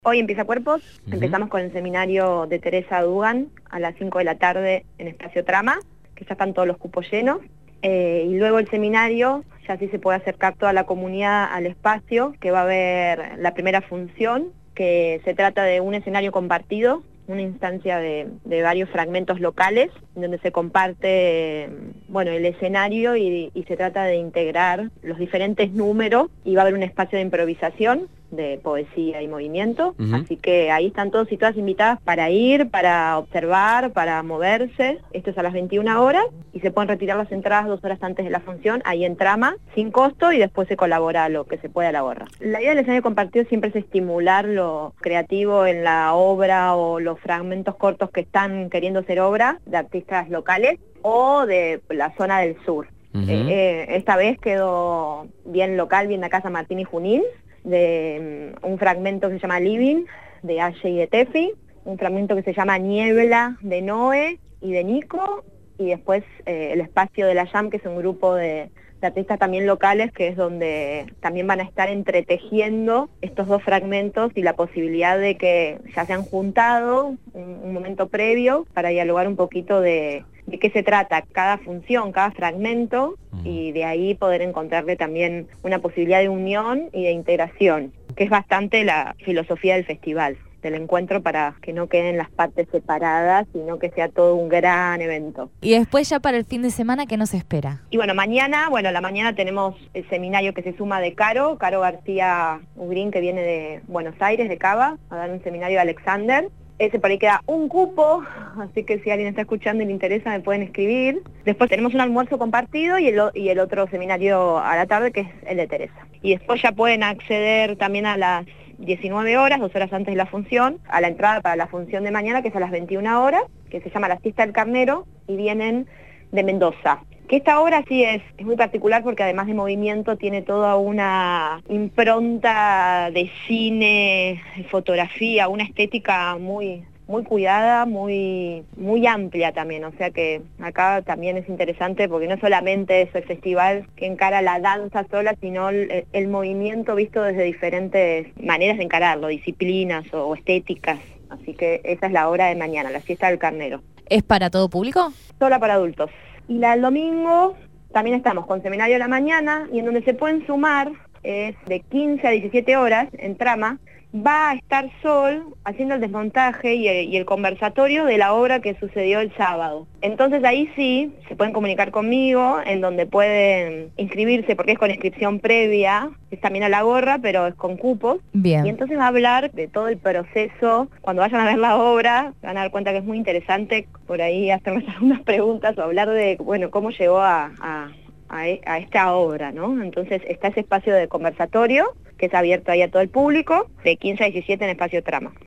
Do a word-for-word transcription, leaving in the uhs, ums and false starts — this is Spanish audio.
Hoy empieza Cuerpos, Uh-huh. Empezamos con el seminario de Teresa Dugan a las cinco de la tarde en Espacio Trama, que ya están todos los cupos llenos, eh, y luego el seminario, ya sí se puede acercar toda la comunidad al espacio, que va a haber la primera función, que se trata de un escenario compartido, una instancia de, de varios fragmentos locales, donde se comparte, bueno, el escenario y, y se trata de integrar los diferentes números, y va a haber un espacio de improvisación, de poesía y movimiento, Uh-huh. así que ahí están todos y todas invitadas para ir, para observar, para moverse. Esto es a las veintiuna horas y se pueden retirar las entradas dos horas antes de la función, ahí en Trama, sin costo, y después se colabora lo que se pueda a la gorra. La idea del escenario compartido siempre es estimular lo creativo en la obra o los fragmentos cortos que están queriendo ser obra de artistas locales o de la zona del sur. Uh-huh. Eh, eh, esta vez quedó bien local, bien de Casa Martín y Junín, de um, un fragmento que se llama Living, de Aye y de Tefi, un fragmento que se llama Niebla, de Noé y de Nico, y después eh, el espacio de la Jam, que es un grupo de, de artistas también locales, que es donde también van a estar entretejiendo estos dos fragmentos y la posibilidad de que ya se han juntado un, un momento previo para dialogar un poquito de, de qué se trata cada función, cada fragmento, y de ahí poder encontrarle también una posibilidad de unión y de integración, que es bastante la filosofía del festival, del encuentro, para que no queden las partes separadas, sino que sea todo un gran evento. Y después ya para el fin de semana, ¿qué nos espera? Y bueno, mañana, bueno, a la mañana tenemos el seminario que se suma de Caro, Caro García Ugrín, que viene de Buenos Aires, de Cava, a dar un seminario de Alexander. Ese por ahí queda un cupo, así que si alguien está escuchando y le interesa me pueden escribir. Después tenemos un almuerzo compartido y el, y el otro seminario a la tarde, que es el de Teresa. Y después ya pueden acceder también a las diecinueve horas, dos horas antes de la función, a la entrada para la función de mañana, que es a las veintiuna horas, que se llama La Siesta del Carnero, y vienen de Mendoza. Que esta obra sí es, es muy particular porque además de movimiento tiene toda una impronta de cine, de fotografía, una estética muy muy cuidada, muy muy amplia también, o sea que acá también es interesante porque no solamente es el festival que encara la danza sola, sino el, el movimiento visto desde diferentes maneras de encararlo, disciplinas o, o estéticas, así que esa es la obra de mañana, La Siesta del Carnero. ¿Es para todo público? Sola para adultos. Y la del domingo también estamos con seminario a la mañana, y en donde se pueden sumar es de quince a diecisiete horas en Trama. Va a estar Sol haciendo el desmontaje y el, y el conversatorio de la obra que sucedió el sábado. Entonces ahí sí se pueden comunicar conmigo, en donde pueden inscribirse, porque es con inscripción previa, es también a la gorra, pero es con cupos. Bien. Y entonces va a hablar de todo el proceso. Cuando vayan a ver la obra, van a dar cuenta que es muy interesante por ahí hacerles algunas preguntas o hablar de, bueno, cómo llegó a... a a esta obra, ¿no? Entonces está ese espacio de conversatorio que es abierto ahí a todo el público, de quince a diecisiete en Espacio Trama.